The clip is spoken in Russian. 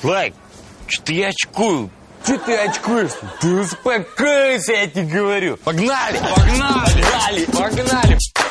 Слайк, что я очкую? Че ты очкуешь? Ты успокойся, я тебе говорю. Погнали! Погнали! Погнали! Погнали!